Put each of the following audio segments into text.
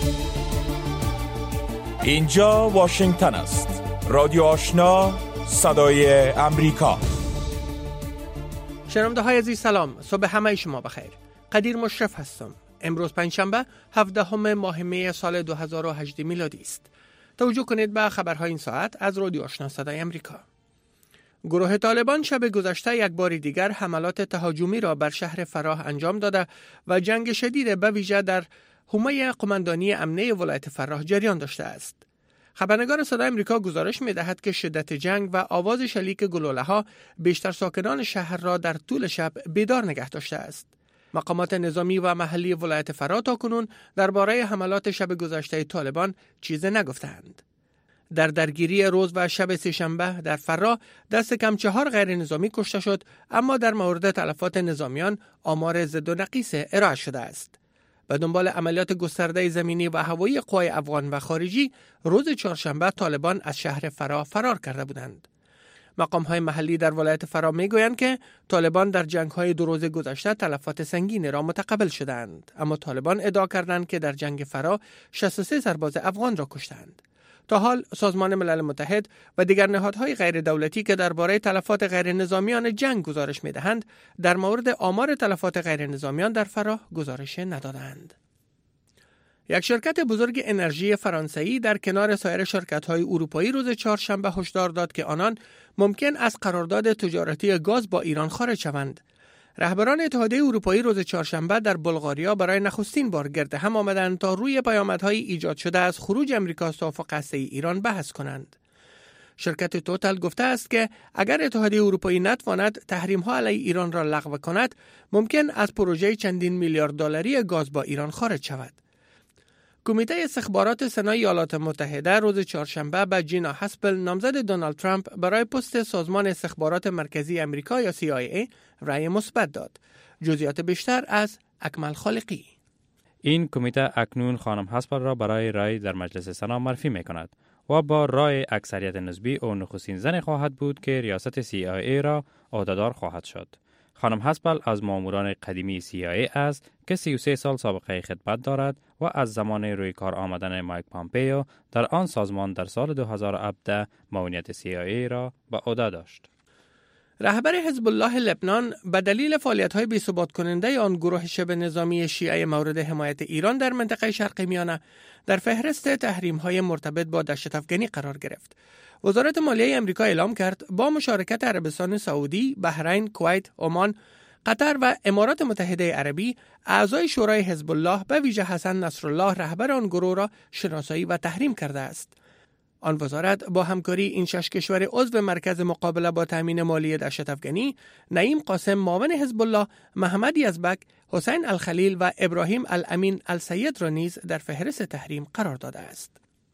اینجا واشنگتن است. رادیو آشنا، صدای امریکا. شنونده های عزیز سلام، صبح همه شما بخیر. قدیر مشرف هستم. امروز پنجشنبه 17 ماه می سال 2018 میلادی است. توجه کنید به خبرهای این ساعت از رادیو آشنا صدای امریکا. گروه طالبان شب گذشته یک بار دیگر حملات تهاجمی را بر شهر فراه انجام داده و جنگ شدید به ویژه در حومه قماندانی امنیه ولایت فراه جریان داشته است. خبرنگار صدای امریکا گزارش می‌دهد که شدت جنگ و آواز شلیک گلوله‌ها بیشتر ساکنان شهر را در طول شب بیدار نگه داشته است. مقامات نظامی و محلی ولایت فراه تاکنون درباره حملات شب گذشته طالبان چیزی نگفتند. در درگیری روز و شب سه‌شنبه در فراه دست کم 4 غیر نظامی کشته شد، اما در مورد تلفات نظامیان آمار ضد و نقیص ارائه شده است. به دنبال عملیات گسترده زمینی و هوایی قوای افغان و خارجی، روز چهارشنبه طالبان از شهر فراه فرار کرده بودند. مقام‌های محلی در ولایت فراه می‌گویند که طالبان در جنگ‌های 2 روز گذشته تلفات سنگین را متقبل شدند، اما طالبان ادعا کردند که در جنگ فراه 63 سرباز افغان را کشتند. تا حال سازمان ملل متحد و دیگر نهادهای غیر دولتی که درباره تلفات غیر نظامیان جنگ گزارش می‌دهند، در مورد آمار تلفات غیر نظامیان در فراه گزارش ندادند. یک شرکت بزرگ انرژی فرانسوی در کنار سایر شرکت‌های اروپایی روز چهارشنبه هشدار داد که آنان ممکن است قرارداد تجارتی گاز با ایران خارج شوند. رهبران اتحادیه اروپایی روز چهارشنبه در بلغاریا برای نخستین بار گرد هم آمدند تا روی پیامدهای ایجاد شده از خروج امریکا از توافق هسته‌ای ایران بحث کنند. شرکت توتال گفته است که اگر اتحادیه اروپایی نتواند تحریم‌ها علیه ایران را لغو کند، ممکن است پروژه چندین میلیارد دلاری گاز با ایران خارج شود. کمیته استخبارات سنای ایالات متحده روز چهارشنبه به جینا هاسپل، نامزد دونالد ترامپ برای پست سازمان استخبارات مرکزی امریکا یا CIA، رأی مثبت داد. جزئیات بیشتر از اکمل خالقی. این کمیته اکنون خانم هاسپل را برای رأی در مجلس سنا معرفی می‌کند و با رأی اکثریت نسبی او نخستین زن خواهد بود که ریاست CIA را عهده‌دار خواهد شد. خانم هاسپل از ماموران قدیمی CIA است که 33 سال سابقه خدمت دارد و از زمان روی کار آمدن مایک پامپیو در آن سازمان در سال 2017 معاونیت CIA را به عهده داشت. رهبر حزب الله لبنان به دلیل فعالیت‌های بی‌ثبات کننده آن گروه شبه نظامی شیعه مورد حمایت ایران در منطقه شرق میانه در فهرست تحریم‌های مرتبط با دهشت افغانی قرار گرفت. وزارت مالیه امریکا اعلام کرد با مشارکت عربستان سعودی، بحرین، کویت، عمان، قطر و امارات متحده عربی، اعضای شورای حزب الله به ویژه حسن نصرالله رهبر آن گروه را شناسایی و تحریم کرده است. آن وزارت با همکاری این 6 کشور عضو مرکز مقابله با تامین مالی دهشت افغانی، نعیم قاسم معاون حزب الله، محمد یزبک، حسین الخلیل و ابراهیم الامین السید را نیز در فهرست تحریم قرار داده است.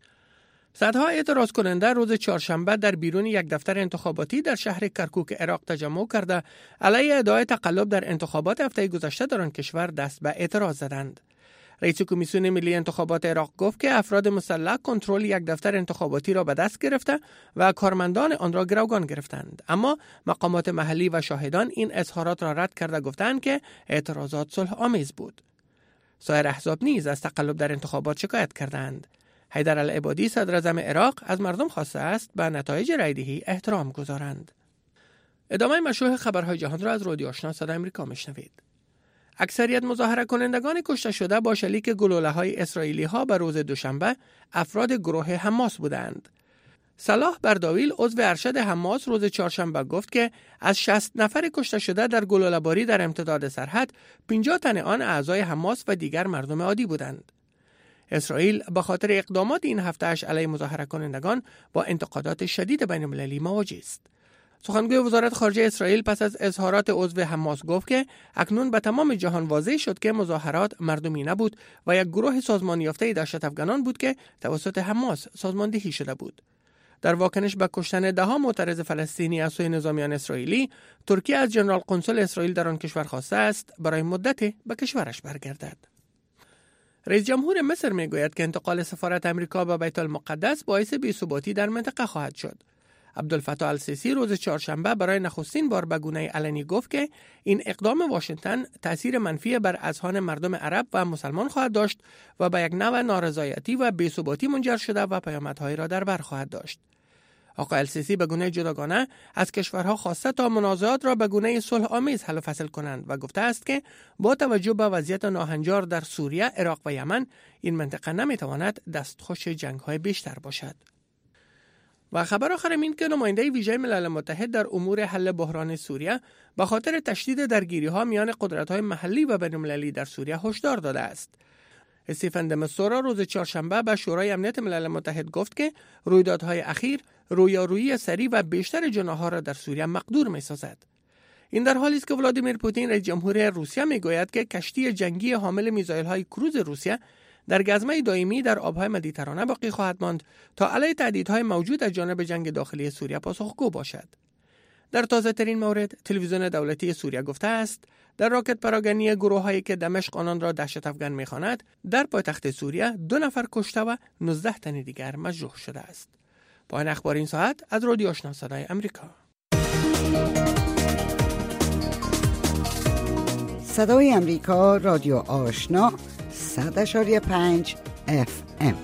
صدها اعتراض کننده روز چهارشنبه در بیرون یک دفتر انتخاباتی در شهر کرکوک عراق تجمع کرده علیه ادعای تقلب در انتخابات هفته گذشته در آن کشور دست به اعتراض زدند. رئیس کمیسیون ملی انتخابات عراق گفت که افراد مسلح کنترل یک دفتر انتخاباتی را به دست گرفته و کارمندان آن را گروگان گرفتند، اما مقامات محلی و شاهدان این اظهارات را رد کرده گفتند که اعتراضات صلح آمیز بود. سایر احزاب نیز از تقلب در انتخابات شکایت کردند. حیدر العبادی صدر اعظم عراق از مردم خواسته است به نتایج رایدهی احترام گذارند. ادامه مشروع خبرهای جهان را از رادیو آشنا صدای امریکا میشنوید. اکثریت مظاهره کنندگان کشته شده با شلیک گلوله‌های اسرائیلی ها به روز دوشنبه افراد گروه حماس بودند. صلاح برداویل عضو ارشد حماس روز چهارشنبه گفت که از 60 نفر کشته شده در گلوله‌باری در امتداد سرحد، 50 تن آن اعضای حماس و دیگر مردم عادی بودند. اسرائیل به خاطر اقدامات این هفته‌اش علیه مظاهره کنندگان با انتقادات شدید بین‌المللی مواجه است. سخنگوی وزارت خارجه اسرائیل پس از اظهارات عضو حماس گفت که اکنون به تمام جهان واضح شد که مظاهرات مردمی نبود و یک گروه سازمان یافته دهشت افغانان بود که توسط حماس سازماندهی شده بود. در واکنش به کشتن ده‌ها معترض فلسطینی از سوی نظامیان اسرائیلی، ترکیه از ژنرال قنسل اسرائیل در آن کشور خواسته است برای مدتی به کشورش برگردد. رئیس جمهور مصر میگوید که انتقال سفارت امریکا به بیت المقدس باعث بی‌ثباتی در منطقه خواهد شد. عبدالفتاح السیسی روز چهارشنبه برای نخستین بار به گونه علنی گفت که این اقدام واشنگتن تأثیر منفی بر اذهان مردم عرب و مسلمان خواهد داشت و به یک نوع نارضایتی و بی‌ثباتی منجر شده و پیامدهایی را در بر خواهد داشت. آقای السیسی به گونه جداگانه از کشورها خواسته تا منازعات را به گونه صلح آمیز حل و فصل کنند و گفته است که با توجه به وضعیت ناهنجار در سوریه، عراق و یمن این منطقه نمیتواند دستخوش جنگ‌های بیشتر باشد. و خبر آخر این که نماینده ویژه ملل متحد در امور حل بحران سوریه به خاطر تشدید درگیری‌ها میان قدرت‌های محلی و بین‌المللی در سوریه هشدار داده است. استیفن د مستورا روز چهارشنبه به شورای امنیت ملل متحد گفت که رویدادهای اخیر رویارویی سریع و بیشتر جناح‌ها را در سوریه مقدور می‌سازد. این در حالی است که ولادیمیر پوتین رئیس جمهور روسیه میگوید که کشتی جنگی حامل میزایل‌های کروز روسیه در گزمه دائمی در آب‌های مدیترانه باقی خواهد ماند تا علیه تهدیدهای موجود از جانب جنگ داخلی سوریه پاسخگو باشد. در تازه‌ترین مورد، تلویزیون دولتی سوریه گفته است در راکت پراگنی گروه‌هایی که دمشق آنان را دهشت افکن می‌خواند، در پایتخت سوریه 2 نفر کشته و 19 تن دیگر مجروح شده است. پایان اخبار این ساعت از رادیو آشنا صدای امریکا. صدای امریکا، رادیو آشنا 100.5 FM.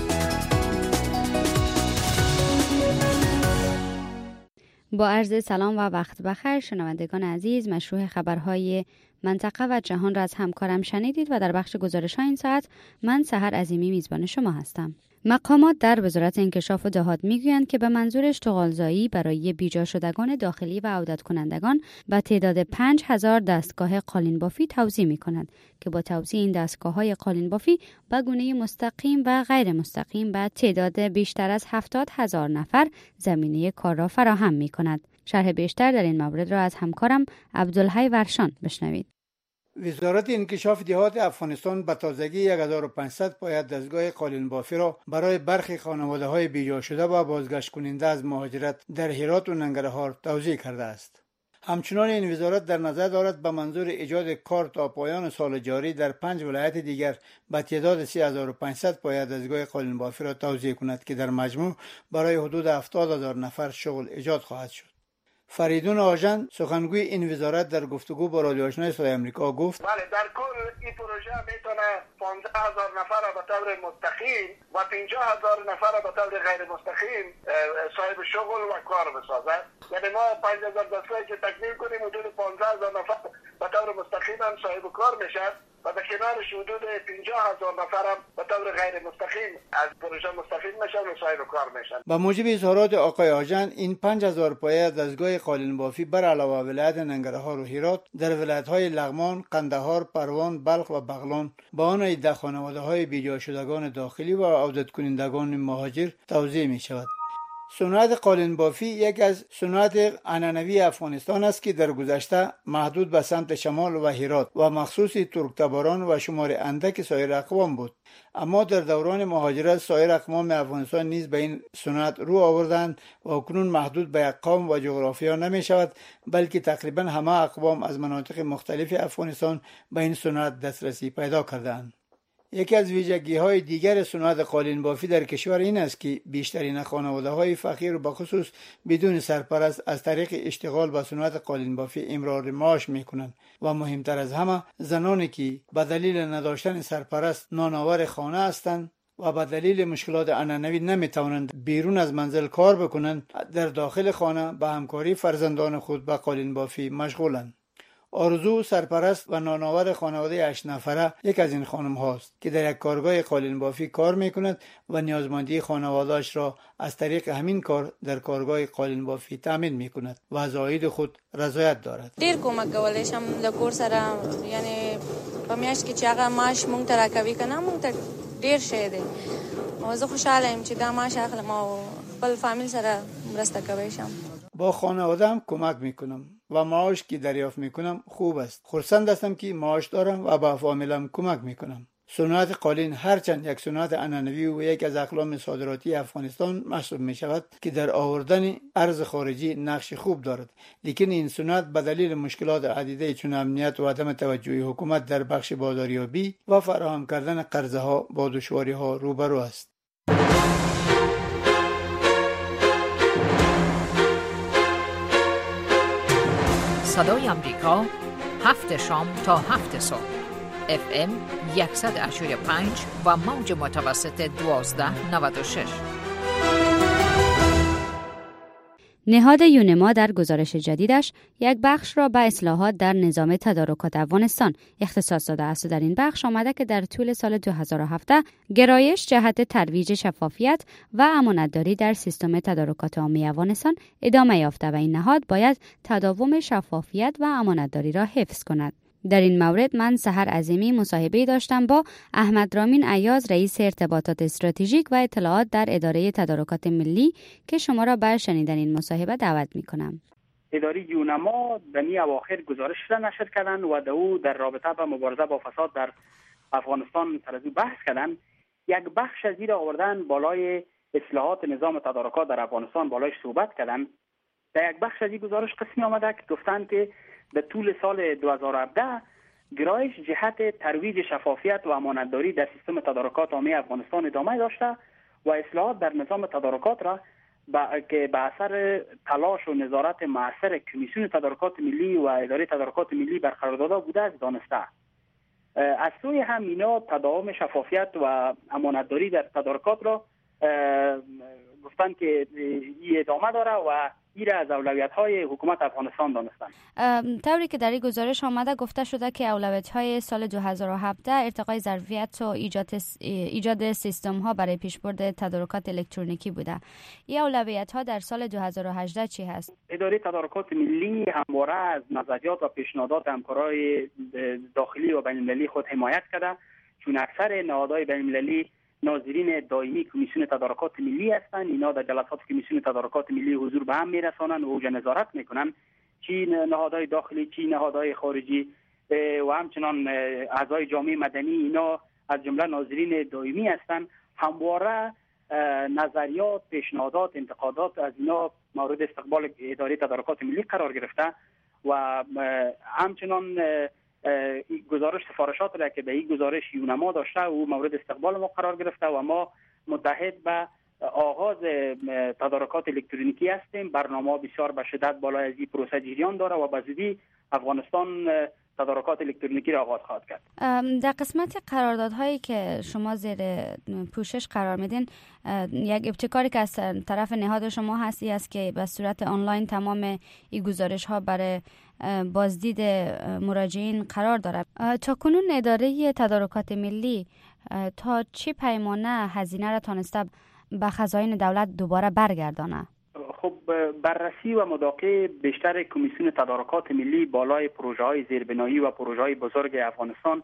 با عرض سلام و وقت بخیر شنوندگان عزیز، مشروع خبرهای منطقه و جهان را از همکارم شنیدید و در بخش گزارش ها این ساعت من سحر عظیمی میزبان شما هستم. مقامات در وزارت انکشاف و دهات میگویند که به منظور اشتغالزایی برای بیجا شدگان داخلی و عودت کنندگان به تعداد 5000 دستگاه قالین بافی توزیع می‌کند که با توزیع این دستگاه‌های قالین بافی به گونه مستقیم و غیر مستقیم به تعداد بیشتر از 70000 نفر زمینه کار را فراهم می‌کند. شرح بیشتر در این مورد را از همکارم عبدالحی ورشان بشنوید. وزارت انکشاف دهات افغانستان به تازگی 1500 پایه دستگاه قالین بافی را برای برخی خانواده‌های بیجا شده و بازگشت کننده از مهاجرت در هرات و ننگرهار توزیع کرده است. همچنان این وزارت در نظر دارد به منظور ایجاد کار تا پایان سال جاری در 5 ولایت دیگر به تعداد 3500 پایه دستگاه قالین بافی را توزیع کند که در مجموع برای حدود 70000 نفر شغل ایجاد خواهد شد. فریدون آژن سخنگوی این وزارت در گفتگو با رادیو آشنا صدای امریکا گفت: بله، در کل این پروژه میتونه 15000 نفر را به طور مستقیم و 50000 نفر را به طور غیر مستقیم صاحب شغل و کار بسازد. یعنی ما 5000 دستگاهی که تکمیل کنیم حدود 15000 نفر به طور مستقیم هم صاحب کار میشن و به کنارش حدود 50000 نفر هم به طور غیر مستقیم از پروژه مستفید میشن و صاحب کار میشن. با موجب اظهارات آقای آژن، این 5000 پایه دستگاه قالین بافی بر علاوه ولایت ننگرهار و هرات در ولایت‌های لغمان، قندهار، پروان، بلخ و بغلان با آن 10 خانواده‌های بیجا شدگان داخلی و عودت کنندگان مهاجر توزیع می‌شود. صنعت قالین بافی یک از صنعت عنعنوی افغانستان است که در گذشته محدود به سمت شمال و هرات و مخصوص ترکتباران و شمار اندک سایر اقوام بود، اما در دوران مهاجرت سایر اقوام افغانستان نیز به این صنعت رو آوردند و اکنون محدود به یک قوم و جغرافیا نمی شود، بلکه تقریبا همه اقوام از مناطق مختلف افغانستان به این صنعت دسترسی پیدا کردند. یکی از ویژگی‌های دیگر صنعت قالین بافی در کشور این است که بیشترین خانواده‌های فقیر و بخصوص بدون سرپرست از طریق اشتغال با صنعت قالین بافی امرار معاش می‌کنند و مهمتر از همه زنانی که به دلیل نداشتن سرپرست نانآور خانه هستند و به دلیل مشکلات عنعنوی نمی‌توانند بیرون از منزل کار بکنند، در داخل خانه به همکاری فرزندان خود به قالین بافی مشغولند. آرزو سرپرست و نانآور خانواده 8 نفره یک از این خانم هاست که در یک کارگاه قالین بافی کار میکند و نیازمندی خانواده‌اش را از طریق همین کار در کارگاه قالین بافی تامین میکند و از عاید خود رضایت دارد. ډیر کومک کولای شم د کور سره، یعنی په میاشت کې چې هغه معاش مونږ ته راکوي کنه مونږ ته ډیر شی دی او زه خوشاله یم چې دا معاش اخلم او خپل فامیل سره مرسته کوي شم. با خانواده‌ام کمک میکنم و معاش که دریافت میکنم خوب است. خرسند هستم که معاش دارم و با فامیلم کمک میکنم. صنعت قالین هرچند یک صنعت عنعنوی و یک از اقلام صادراتی افغانستان محسوب می شود که در آوردن ارز خارجی نقش خوب دارد، لیکن این صنعت به دلیل مشکلات عدیده چون امنیت و عدم توجه حکومت در بخش بازاریابی و فراهم کردن قرضه ها با دشواری ها روبرو است. صدای امریکا 7 شام تا 7 صبح FM 100.5 و موج متوسط 1296. نهاد یونما در گزارش جدیدش یک بخش را به اصلاحات در نظام تدارکات افغانستان اختصاص داده است و در این بخش آمده که در طول سال 2017 گرایش جهت ترویج شفافیت و امانتداری در سیستم تدارکات عامی افغانستان ادامه یافته و این نهاد باید تداوم شفافیت و امانتداری را حفظ کند. در این مورد من سحر عظیمی مصاحبه داشتم با احمد رامین ایاز، رئیس ارتباطات استراتژیک و اطلاعات در اداره تدارکات ملی که شما را به شنیدن این مصاحبه دعوت می‌کنم. اداره یونما در اواخر گزارش را نشر کردن و در رابطه با مبارزه با فساد در افغانستان سر از بحث کردن. یک بخش از این را آوردن بالای اصلاحات نظام تدارکات در افغانستان بالایش صحبت کردن. در یک بخش از این گزارش قسمی آمده که گفتن که در طول سال 2017 گرایش جهت ترویج شفافیت و امانتداری در سیستم تدارکات عامی افغانستان ادامه داشته و اصلاحات در نظام تدارکات را که به اثر تلاش و نظارت مؤثر کمیسیون تدارکات ملی و اداره تدارکات ملی برقرار داده بوده است دانسته. از سوی هم اینا تداوم شفافیت و امانتداری در تدارکات را گفتن که این ادامه داره و این از اولویت‌های حکومت افغانستان دانستن. طوری که در این گزارش آمده گفته شده که اولویت‌های سال 2017 ارتقای ظرفیت و ایجاد سیستم‌ها برای پیشبرد تدارکات الکترونیکی بوده. این اولویت‌ها در سال 2018 چی هست؟ اداره تدارکات ملی همواره از نظریات و پیشنهادات همکارای داخلی و بین‌المللی خود حمایت کرده، چون اکثر نهادهای بین‌المللی ناظرین دائمی کمیسیون تدارکات ملی هستند. اینا در جلسات کمیسیون تدارکات ملی حضور به هم میرسانند و اوجا نظارت میکنن، چی نهادهای داخلی چی نهادهای خارجی و همچنان اعضای جامعه مدنی. اینا از جمله ناظرین دائمی هستند. همواره نظریات، پیشنهادات، انتقادات از اینا مورد استقبال اداره تدارکات ملی قرار گرفته و همچنان گزارش سفارشات را که به این گزارش یونما داشته و مورد استقبال ما قرار گرفته و ما متحد به آغاز تدارکات الکترونیکی هستیم. برنامه بسیار به شدت بالای از این پروسه جریان داره و به زودی افغانستان تدارکات الکترونیکی را آغاز خواهد کرد. در قسمت قراردادهایی که شما زیر پوشش قرار میدین، یک ابتکاری که از طرف نهاد شما هستی است که به صورت آنلاین تمام این گزارش ها برای بازدید مراجعین قرار دارد. تا کنون اداره تدارکات ملی تا چه پیمانه هزینه را تانسته به خزاین دولت دوباره برگردانه؟ خب بررسی و مداقه بیشتر کمیسیون تدارکات ملی بالای پروژه های زیربنایی و پروژه های بزرگ افغانستان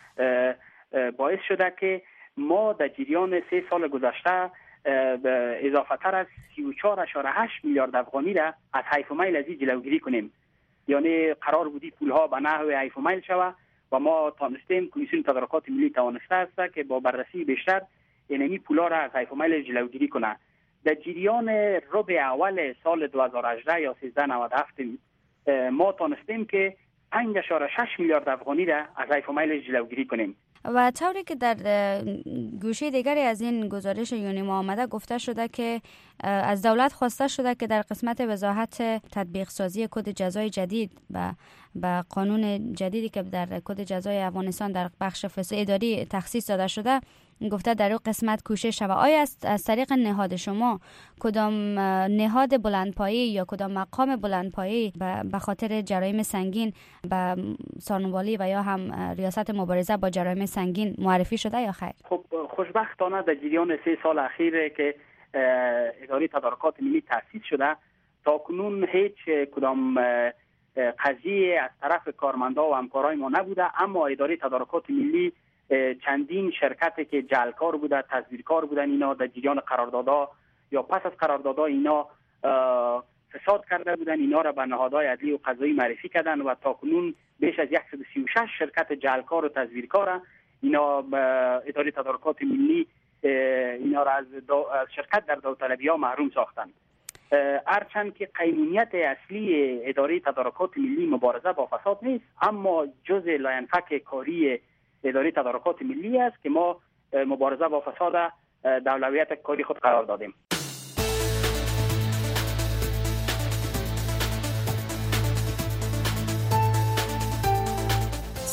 باعث شده که ما در جریان 3 سال گذشته اضافه تر از 34.8 میلیارد افغانی را از حیف و میل از این جلوگیری کنیم. یعنی قرار بودی پولها به نحو حیف و میل شود و ما تانستیم، کمیسیون تدارکات ملی توانسته است که با بررسی بیشتر اینمی پولها را از حیف و میل جلوگیری کنه. در جریان ربع اول سال 2018 یا 1397 ما تانستیم که 5.6 میلیارد افغانی را از حیف و میل جلوگیری کنیم. و طوری که در گوشه دیگری از این گزارش یونما آمده گفته شده که از دولت خواسته شده که در قسمت وضاحت تطبیق سازی کد جزای جدید و قانون جدیدی که در کد جزای افغانستان در بخش فساد اداری تخصیص داده شده، گفته در اون قسمت کوشش شود. آیا از طریق نهاد شما کدام نهاد بلندپایه‌ای یا کدام مقام بلندپایه‌ای به خاطر جرایم سنگین به سانوالی و یا هم ریاست مبارزه با جرایم سنگین معرفی شده یا خیر؟ خب خوشبختانه در جریان 3 سال اخیر که اداره تدارکات ملی تأسیس شده تا کنون هیچ کدام قضیه از طرف کارمندا و همکارای ما نبوده، اما اداره تدارکات ملی چندین شرکتی که جعلکار بوده، تزویرکار بودن، اینا در جریان قراردادها یا پس از قراردادها اینا فساد کرده بودن، اینا را به نهادهای عدلی و قضایی معرفی کردن و تا کنون بیش از 136 شرکت جعلکار و تزویرکار اینا اداره تدارکات ملی اینا را از شرکت در داوطلبی‌ها محروم ساختند. هرچند که قانونیت اصلی اداره تدارکات ملی مبارزه با فساد نیست، اما جزء لاینفک کاری اداره تدارکات ملی است که ما مبارزه با فساد در اولویت کاری خود قرار دادیم.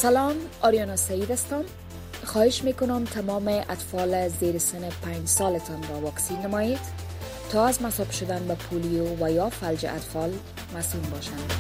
سلام، آریانا سعید هستم. خواهش میکنم تمام اطفال زیر سن 5 سالتان را واکسین نمایید تا از مصاب شدن به پولیو و یا فلج اطفال مسئول باشند.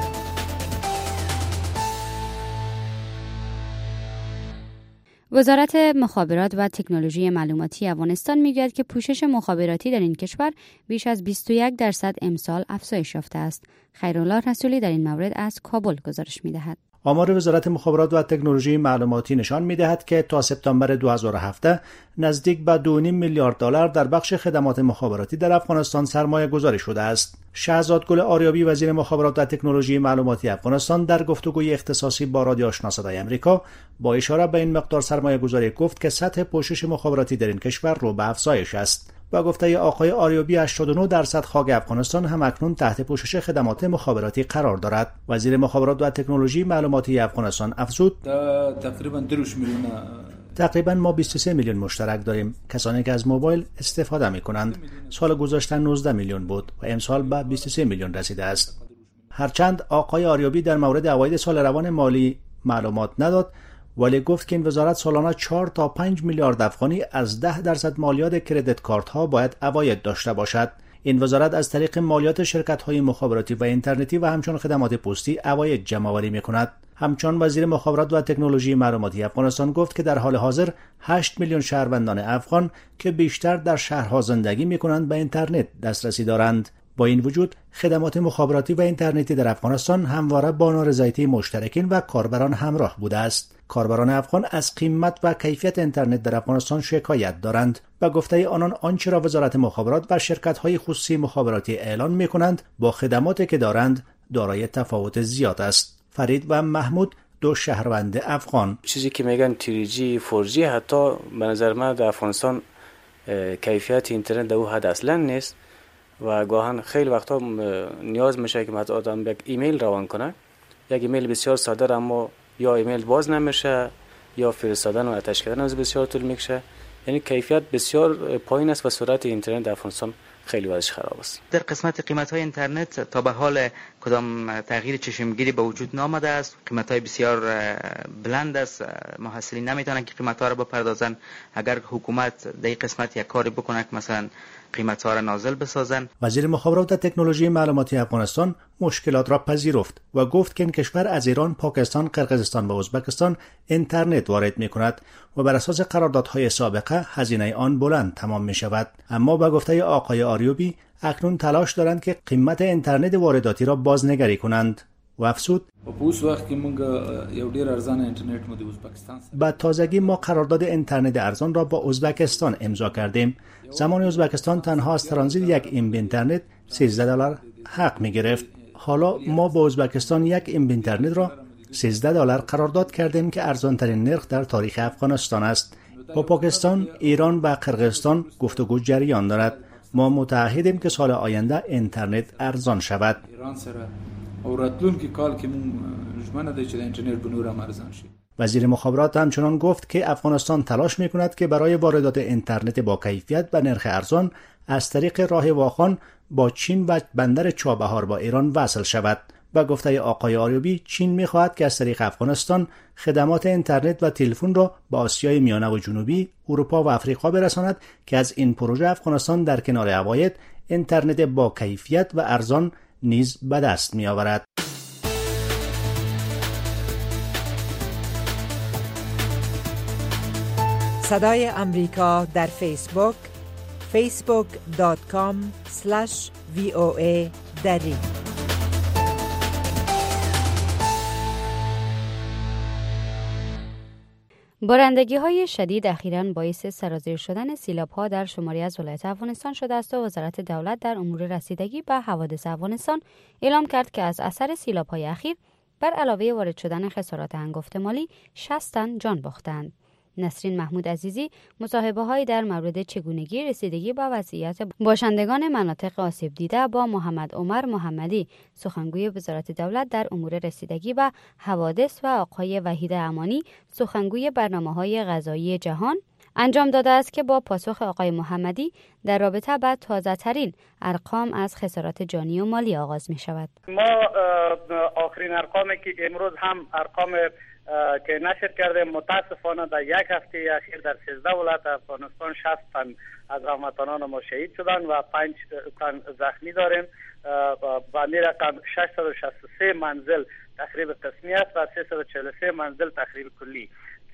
وزارت مخابرات و تکنولوژی معلوماتی افغانستان میگوید که پوشش مخابراتی در این کشور بیش از 21% امسال افزایش یافته است. خیرالله رسولی در این مورد از کابل گزارش میدهد. آمار وزارت مخابرات و تکنولوژی معلوماتی نشان می‌دهد که تا سپتامبر 2017 نزدیک به 2.5 میلیارد دلار در بخش خدمات مخابراتی در افغانستان سرمایه گذاری شده است. شهزاد گل آریابی وزیر مخابرات و تکنولوژی معلوماتی افغانستان در گفتگوی اختصاصی با رادیو آشنا صدای آمریکا با اشاره به این مقدار سرمایه گذاری گفت که سطح پوشش مخابراتی در این کشور رو به افزایش است. با گفته آقای آریابی 89% خاک افغانستان هم اکنون تحت پوشش خدمات مخابراتی قرار دارد. وزیر مخابرات و تکنولوژی معلوماتی افغانستان افزود تقریبا ما 23 میلیون مشترک داریم، کسانی که از موبایل استفاده می کنند. سال گذشته 19 میلیون بود و امسال به 23 میلیون رسیده است. هرچند آقای آریابی در مورد عواید سال روان مالی معلومات نداد، ولی گفت که این وزارت سالانه 4 تا 5 میلیارد افغانی از 10% مالیات کردیت کارت ها باید عواید داشته باشد. این وزارت از طریق مالیات شرکت های مخابراتی و اینترنتی و همچون خدمات پستی عواید جمع آوری می کند. همچون وزیر مخابرات و تکنولوژی معلوماتی افغانستان گفت که در حال حاضر 8 میلیون شهروندان افغان که بیشتر در شهرها زندگی می کنند به اینترنت دسترسی دارند. با این وجود خدمات مخابراتی و اینترنتی در افغانستان همواره با نارضایتی مشترکین و کاربران همراه بوده است. کاربران افغان از قیمت و کیفیت اینترنت در افغانستان شکایت دارند. به گفته آنان آنچه را وزارت مخابرات و شرکت‌های خصوصی مخابراتی اعلان می‌کنند با خدماتی که دارند دارای تفاوت زیاد است. فرید و محمود دو شهروند افغان چیزی که میگن 3G 4G حتی به نظر من در افغانستان کیفیت اینترنت در او حد اصلا نیست و گاهن خیلی وقتا نیاز میشه که مثلا آدم یک ایمیل روان کنه، یک ایمیل بسیار ساده اما یا ایمیل باز نمیشه یا فرستادن و آتش کردن از بسیار طول میکشه. یعنی کیفیت بسیار پایین است و سرعت اینترنت در افغانستان خیلی وضعش خراب است. در قسمت قیمت‌های اینترنت تا به حال کدام تغییر چشمگیری به وجود نامده است. قیمت‌های بسیار بلند است. محصلین نمیتونن که قیمت‌ها را بپردازن. اگر حکومت در این قسمت یک کاری بکنه که مثلا قیمت‌ها را نازل بسازن. وزیر مخابرات و تکنولوژی معلوماتی افغانستان مشکلات را پذیرفت و گفت که این کشور از ایران، پاکستان، قرقیزستان و ازبکستان اینترنت وارد می‌کند و بر اساس قراردادهای سابقه هزینه آن بلند تمام می‌شود. اما با گفته آقای آریوبی اکنون تلاش دارند که قیمت اینترنت وارداتی را بازنگری کنند. و افزود با تازگی ما قرارداد اینترنت ارزان را با ازبکستان امضا کردیم. زمان ازبکستان تنها از ترانزیت یک ام بی اینترنت $13 حق می گرفت. حالا ما با ازبکستان یک ام بی اینترنت را $13 قرارداد کردیم که ارزان ترین نرخ در تاریخ افغانستان است. با پاکستان، ایران و قرقیزستان گفتگو جریان دارد. ما متعهدیم که سال آینده اینترنت ارزان شود. وزیر مخابرات همچنان گفت که افغانستان تلاش می‌کند که برای واردات اینترنت با کیفیت و نرخ ارزان از طریق راه واخان با چین و بندر چابهار با ایران وصل شود. و گفته آقای آریوبی چین می‌خواهد که از طریق افغانستان خدمات اینترنت و تلفن را به آسیای میانه و جنوبی، اروپا و آفریقا برساند که از این پروژه افغانستان در کنار عواید اینترنت با کیفیت و ارزان نیز به دست می‌آورد. صدای امریکا در فیسبوک facebook.com/VOA دری. بارندگی‌های شدید اخیراً باعث سرازیر شدن سیلاب‌ها در شماری از ولایات افغانستان شده است و وزارت دولت در امور رسیدگی به حوادث افغانستان اعلام کرد که از اثر سیلاب‌های اخیر بر علاوه وارد شدن خسارات هنگفت مالی 60 تن جان باختند. نسرین محمود عزیزی مصاحبه‌هایی در مورد چگونگی رسیدگی با وضعیت باشندگان مناطق آسیب دیده با محمد عمر محمدی، سخنگوی وزارت دولت در امور رسیدگی به حوادث و آقای وحید امانی، سخنگوی برنامه‌های غذایی جهان انجام داده است که با پاسخ آقای محمدی در رابطه با تازه‌ترین ارقام از خسارات جانی و مالی آغاز می شود. ما آخرین ارقامی که امروز هم ارقام که نشر کرده متاسفانه در یک هفته اخیر در 13 ولایت افغانستان 60 تن از هموطنان ما شهید شدند و 5 تن زخمی داریم و می رقم 663 منزل تخریب قسمی است و 343 منزل تخریب کلی.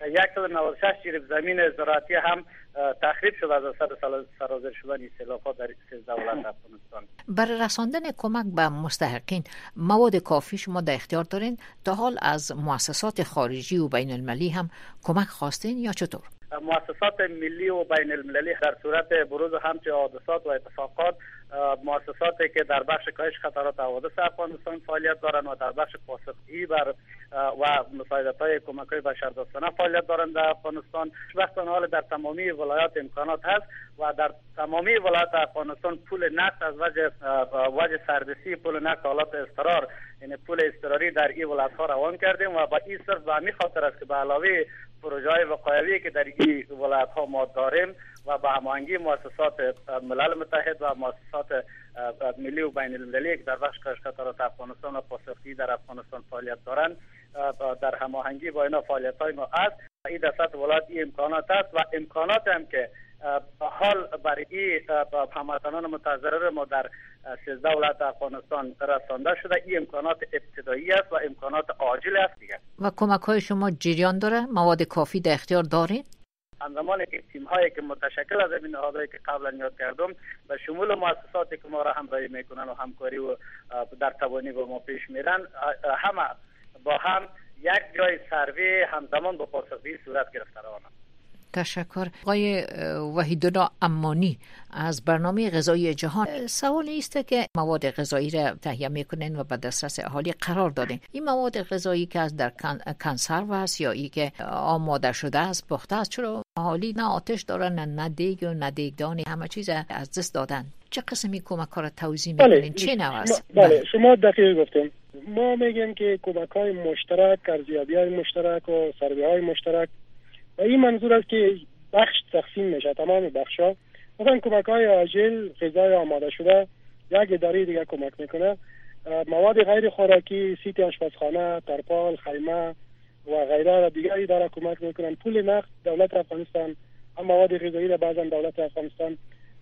196 جریب زمین زراعتی هم تخریب شده از اثر سرازیر شدن سیلاب‌ها در 13 ولایت افغانستان. برای رساندن کمک به مستحقین مواد کافی شما در اختیار دارین؟ تا حال از مؤسسات خارجی و بین المللی هم کمک خواستین یا چطور؟ مؤسسات ملی و بین المللی در صورت بروز همچه حادثات و اتفاقات، مؤسساتی که در بخش کاهش خطرات حوادث افغانستان فعالیت دارند و در بخش پاسخگویی بر و مساعدت‌های کمک‌های بشردوستانه فعالیت دارند در افغانستان، وقتا حال در تمامی ولایات امکانات هست و در تمامی ولایات افغانستان پول نقد از وجه سردسی پول نقد حالات اضطرار، یعنی پول اضطراری در این ولایت‌ها روان کردیم و با این صرف به همین خاطر است که به علاوه پروژه‌های وقایوی که در این ولایت‌ها ما داریم و با هماهنگی مؤسسات ملل متحد و مؤسسات ملی و بین المللی که در بخش کاهش خطرات افغانستان و پاسخگویی در افغانستان فعالیت دارند، در هماهنگی با اینا فعالیت‌های ما است. این در سطح ولایت این امکانات است و امکانات هم که حال برای این هموطنان متضرر ما در 13 ولایت افغانستان رسانده شده، این امکانات ابتدایی است و امکانات عاجل است دیگه. و کمک‌های شما جریان داره؟ مواد کافی در اختیار دارین؟ زمانی که تیم‌هایی که متشکل از این نهادهایی که قبلا یاد کردم به شمول مؤسساتی که ما را همراهی میکنن و همکاری و در توانی با ما پیش میرن، همه با هم یک جای سروی همزمان با پاسخگویی صورت گرفته روانند. تشکر. آقای وحیدالله امانی از برنامه غذایی جهان، سوال است که مواد غذایی را تهیه میکنین و به دسترس اهالی قرار دادین. این مواد غذایی که از در کنسرو است یا ای که آماده شده است، پخته است، چرا اهالی نه آتش دارن نه دیگ و نه دیگدانی، همه چیز از دست دادن؟ چه قسمی کمک ها را توزیع میکنین؟ چه نوع است؟ بله شما دقیق گفتین. ما میگیم که کمک های مشترک، ارزیابی های مشترک و سروی های مشترک و این منظور است که بخش تقسیم میشه، تمام بخش ها. مثلا کمک های عاجل، غذای آماده شده یک اداره دیگه کمک میکنه، مواد غیر خوراکی، سیت آشپزخانه، ترپال، خیمه و غیره دیگه اداره کمک میکنن. پول نقد دولت افغانستان، هم مواد غذایی را بعضا دولت افغانستان.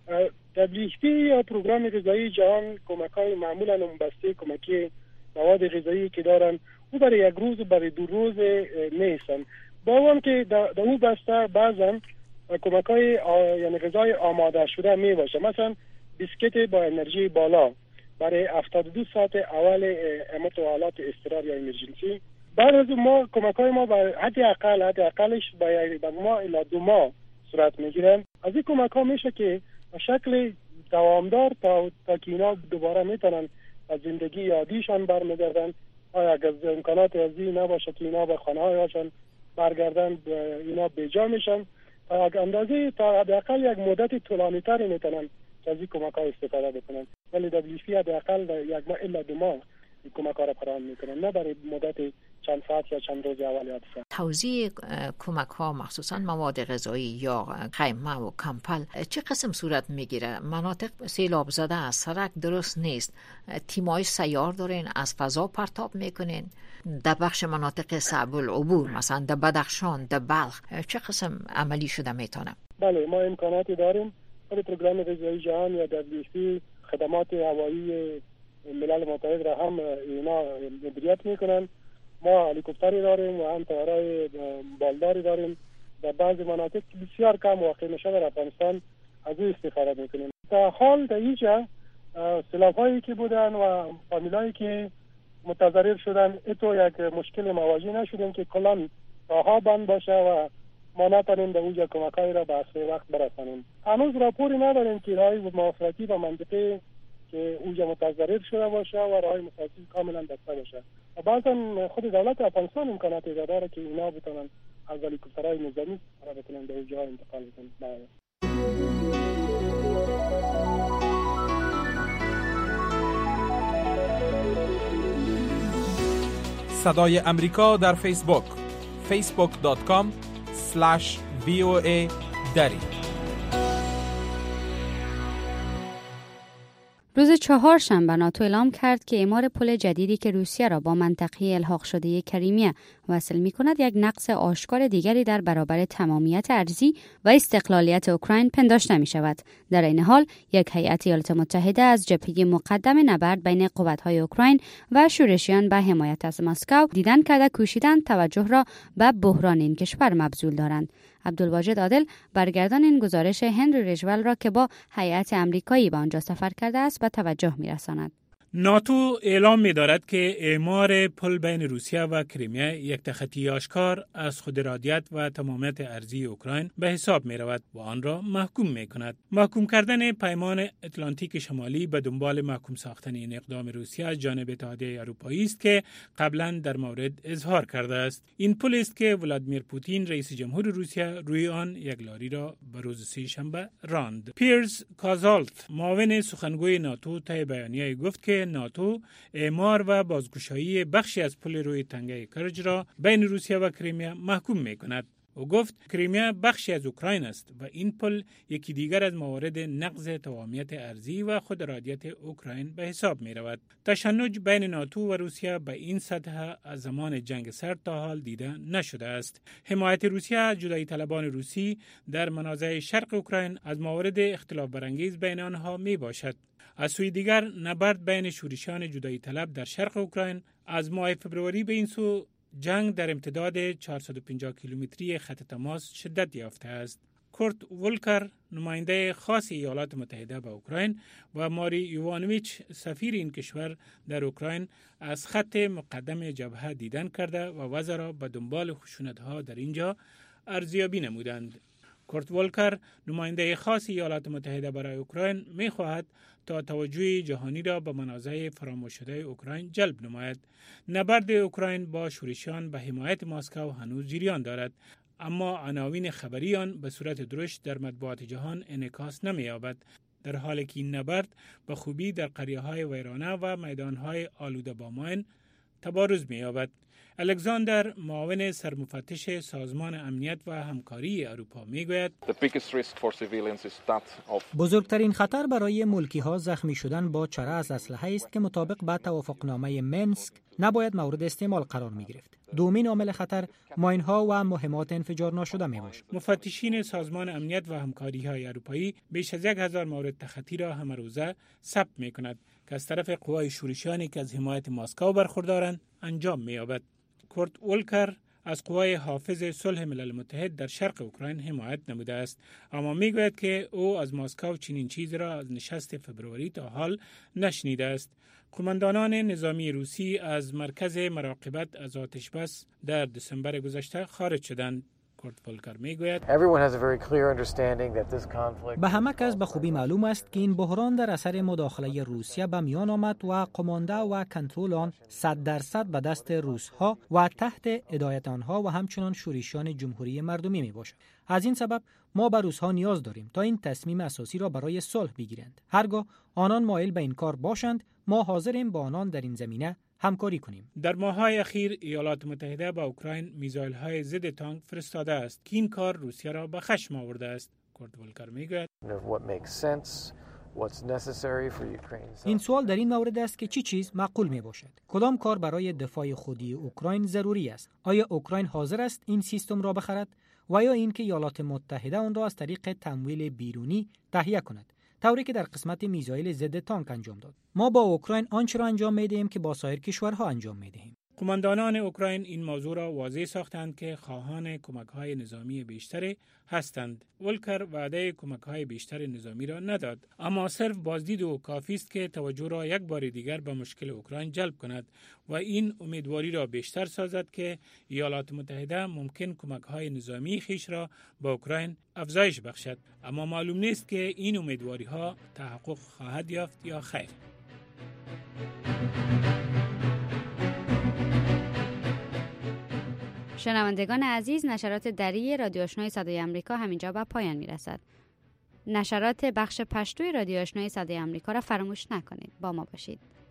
WFP یا پروگرام غذایی جهان کمک های معمولا بسته کمکی مواد غذایی که دارن او برای یک روز و برای 2 روز نیستن، با اون که در اون بسته بعضا کمک های یعنی غذای آماده شده می باشه، مثلا بیسکیت با انرژی بالا برای 72 ساعت اول امت و حالات اضطرار یا امرجنسی. بعد از ما کمک های ما با حداقلش با ما الی 2 ماه صورت میگیرن. از این کمک ها میشه که شکل دوامدار تا که اینا دوباره میتونن از زندگی عادیشان برمیگردن. اگر امکانات ازی نباشه که اینا به خانه هایشان برگردن، اینا بیجا میشن، تا اندازه تا حداقل یک مدت طولانی تری میتونن از این کمک ها استفاده بکنن. ولی WFP حداقل یک ماه الا 2 ماه این کمک ها را فراهم میکنن، نه برای مدت چند ساعت یا چند روز اول یا دوسر. توزیع کمک ها مخصوصا مواد غذایی یا خیمه و کمپل چه قسم صورت میگیره؟ مناطق سیلاب زده است، سرک درست نیست، تیمای سیار دارین، از فضا پرتاب میکنین؟ در بخش مناطق صعب العبور مثلا در بدخشان، در بلخ چه قسم عملی شده میتونه؟ بله ما امکاناتی داریم. پروگرام غذایی جهان یا WFP خدمات هوایی ملل متحد را هم اینا مدیریت میکنن. ما هلیکوپتری داریم و هم طیاره‌های بالداری داریم. در بعضی مناطق بسیار کم واقع میشه در افغانستان از این استفاده میکنیم. تا حال در اینجا سیلاب‌هایی که بودن و فامیلایی که متضرر شدن اتو یک مشکل مواجه نشدیم که کلان راهها بند باشه و ما نتونیم در اونجا کمک‌هایی را به اسرع وقت برسانیم. هنوز راپوری نداریم که راهی موافقتی و منطقه که اونجا متضرر شده باشه و راهی مسافرتی کاملا بسته باشه. و بعضا خود دولت افغانستان امکاناتی داره که اینا بتونن از هلیکوپترهای نظامی را بتونن به اونجا انتقال کنن. صدای امریکا در فیسبوک facebook.com/VOA دری. روز چهارشنبه ناتو اعلام کرد که اعمار پل جدیدی که روسیه را با منطقه الحاق شده کریمیا وصل می‌کند یک نقص آشکار دیگری در برابر تمامیت ارضی و استقلالیت اوکراین پنداشته می‌شود. در این حال یک هیئت ایالات متحده از جبهه مقدم نبرد بین قوت‌های اوکراین و شورشیان به حمایت از مسکو دیدن کرده کوشیدند توجه را به بحران این کشور مبذول دارند. عبدالواجد عادل برگردان این گزارش هنری رجول را که با هیئت آمریکایی به آنجا سفر کرده است به توجه می‌رساند. ناتو اعلام می‌دارد که اعمار پل بین روسیه و کریمیا یک تخطی آشکار از خود ارادیت و تمامیت ارضی اوکراین به حساب می‌رود و آن را محکوم می‌کند. محکوم کردن پیمان اتلانتیک شمالی به دنبال محکوم ساختن این اقدام روسیه از جانب اتحادیه اروپایی است که قبلا در مورد اظهار کرده است. این پل است که ولادیمیر پوتین رئیس جمهور روسیه روی آن یک لاری را به روز سه‌شنبه راند. پیرز کازالت معاون سخنگوی ناتو طی بیانیه گفت که ناتو اعمار و بازگشایی بخشی از پل روی تنگه کرج را بین روسیه و کریمیا محکوم می‌کند. او گفت کریمیا بخشی از اوکراین است و این پل یکی دیگر از موارد نقض تمامیت ارضی و خود ارادیت اوکراین به حساب می رود. تشنج بین ناتو و روسیه به این سطح از زمان جنگ سرد تا حال دیده نشده است. حمایت روسیه از جدایی طلبان روسی در منازع شرق اوکراین از موارد اختلاف برانگیز بین آنها می باشد. از سوی دیگر نبرد بین شورشیان جدایی طلب در شرق اوکراین از ماه فبروری به این سو جنگ در امتداد 450 کیلومتری خط تماس شدت یافته است. کورت ولکر نماینده خاص ایالات متحده به اوکراین و ماری یوانویچ سفیر این کشور در اوکراین از خط مقدم جبهه دیدن کرده و وضع را به دنبال خشونت‌ها در اینجا ارزیابی نمودند. کورت ولکر نماینده خاص ایالات متحده برای اوکراین می‌خواهد تا توجه جهانی را به منازع فراموش شده اوکراین جلب نماید. نبرد اوکراین با شورشیان به حمایت مسکو هنوز جریان دارد، اما عناوین خبری آن به صورت درشت در مطبوعات جهان انعکاس نمی‌یابد، در حالی که این نبرد به خوبی در قریه‌های ویرانه و میدان‌های آلوده با ماین تبارز می‌یابد. الکساندر معاون سرمفتش سازمان امنیت و همکاری اروپا میگوید بزرگترین خطر برای ملکی‌ها زخمی شدن با چره از اسلحه است که مطابق با توافقنامه منسک نباید مورد استعمال قرار می‌گرفت. دومین عامل خطر ماین‌ها و مهمات انفجار ناشده میباشد. مفتشین سازمان امنیت و همکاری‌های اروپایی بیش از 1000 مورد تخطی را همه روزه ثبت می‌کند که از طرف قوای شورشیانی که از حمایت مسکو برخوردارند انجام می‌یابد. کورت ولکر از قوای حافظ صلح ملل متحد در شرق اوکراین حمایت نموده است، اما میگوید که او از مسکو چنین چیزی را از نشست فبروری تا حال نشنیده است. قماندانان نظامی روسی از مرکز مراقبت از آتش بس در دسامبر گذشته خارج شدند. کورت ولکر میگوید به همه کس به خوبی معلوم است که این بحران در اثر مداخله روسیه به میان آمد و قمانده و کنترل آن 100% به دست روس‌ها و تحت هدایت آنها و همچنان شورشیان جمهوری مردمی می باشد. از این سبب ما به روس‌ها نیاز داریم تا این تصمیم اساسی را برای صلح بگیرند. هرگاه آنان مایل به این کار باشند، ما حاضریم با آنان در این زمینه همکاری کنیم. در ماه‌های اخیر ایالات متحده به اوکراین میزایل‌های ضد تانک فرستاده است که این کار روسیه را به خشم آورده است. کورت ولکر میگوید این سوال در این مورد است که چی چیز معقول می باشد؟ کدام کار برای دفاع خودی اوکراین ضروری است؟ آیا اوکراین حاضر است این سیستم را بخرد و یا اینکه ایالات متحده آن را از طریق تمویل بیرونی تهیه کند، طوری که در قسمت میزایل ضد تانک انجام داد؟ ما با اوکراین آنچه را انجام می‌دهیم که با سایر کشورها انجام می‌دهیم. قماندانان اوکراین این موضوع را واضح ساختند که خواهان کمک‌های نظامی بیشتری هستند. ولکر وعده کمک‌های بیشتر نظامی را نداد، اما صرف بازدید او کافی است که توجه را یک بار دیگر به مشکل اوکراین جلب کند و این امیدواری را بیشتر سازد که ایالات متحده ممکن کمک‌های نظامی خیش را به اوکراین افزایش بخشد، اما معلوم نیست که این امیدواری‌ها تحقق خواهد یافت یا خیر. شنوندگان عزیز، نشرات دری رادیو آشنای صدای آمریکا همینجا به پایان میرسد. نشرات بخش پشتوی رادیو آشنای صدای آمریکا را فراموش نکنید. با ما باشید.